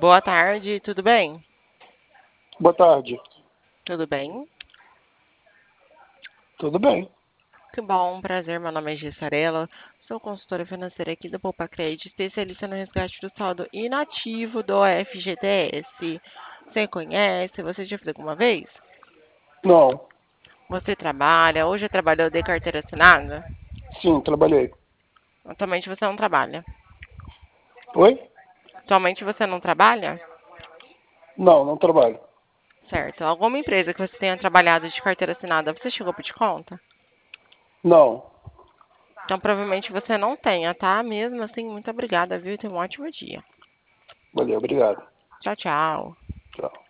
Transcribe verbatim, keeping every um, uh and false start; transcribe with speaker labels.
Speaker 1: Boa tarde, tudo bem?
Speaker 2: Boa tarde.
Speaker 1: Tudo bem?
Speaker 2: Tudo bem?
Speaker 1: Que bom, prazer. Meu nome é Gessarela, sou consultora financeira aqui do Poupa Crédito, especialista no resgate do saldo inativo do F G T S. Você conhece? Você já fez alguma vez?
Speaker 2: Não.
Speaker 1: Você trabalha? Hoje trabalhou de carteira assinada?
Speaker 2: Sim, trabalhei.
Speaker 1: Atualmente você não trabalha.
Speaker 2: Oi?
Speaker 1: Atualmente você não trabalha?
Speaker 2: Não, não trabalho.
Speaker 1: Certo. Alguma empresa que você tenha trabalhado de carteira assinada, você chegou a pedir conta?
Speaker 2: Não.
Speaker 1: Então provavelmente você não tenha, tá? Mesmo assim, muito obrigada, viu? E tenha um ótimo dia.
Speaker 2: Valeu, obrigado.
Speaker 1: Tchau, tchau.
Speaker 2: Tchau.